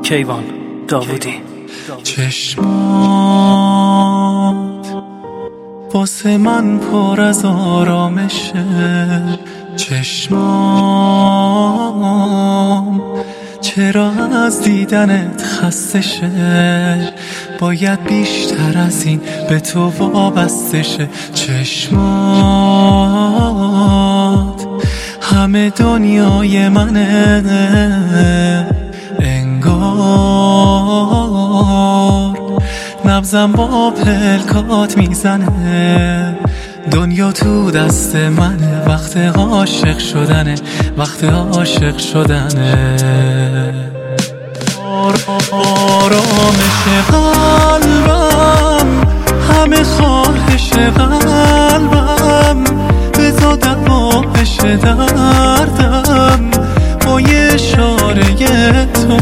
کیوان داوودی. چشمات واسه من پر از آرامشه، چشمام چرا از دیدنت خسته شه، باید بیشتر از این به تو وابسته شه. چشمات همه دنیای منه، انگار نبضم با پلکات میزنه، دنیا تو دست منه، وقت عاشق شدنه، وقت عاشق شدنه. آرامش قلبم همه خواهش قلبم، بذار دوا بشه دردم با یه اشاره تو،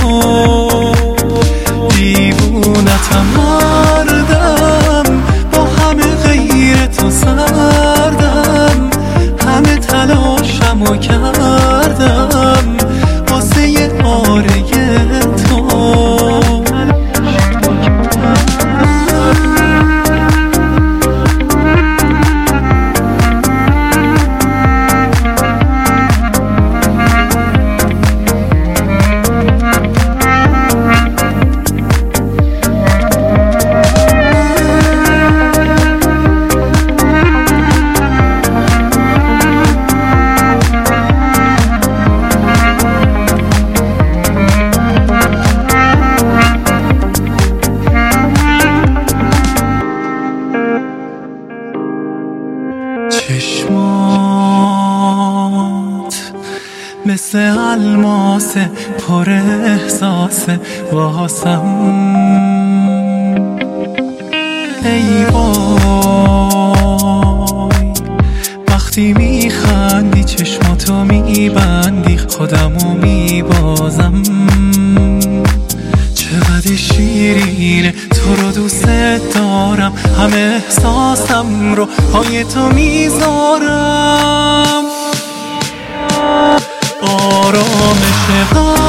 دیوونتم مردم با همه غیر تو سردم، همه تلاشمو کردم واسه یه آره تو. چشمات مثل الماس پر احساس واسم، ای وای وقتی میخندی چشماتو میبندی خودمو میبازم، چقدر شیرینه تو رو دوست دارم، همه احساسم رو پای تو میذارم. آرامش